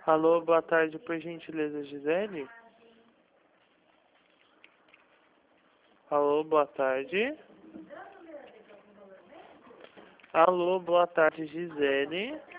Alô, boa tarde, por gentileza, Gisele? Alô, boa tarde. Alô, boa tarde, Gisele.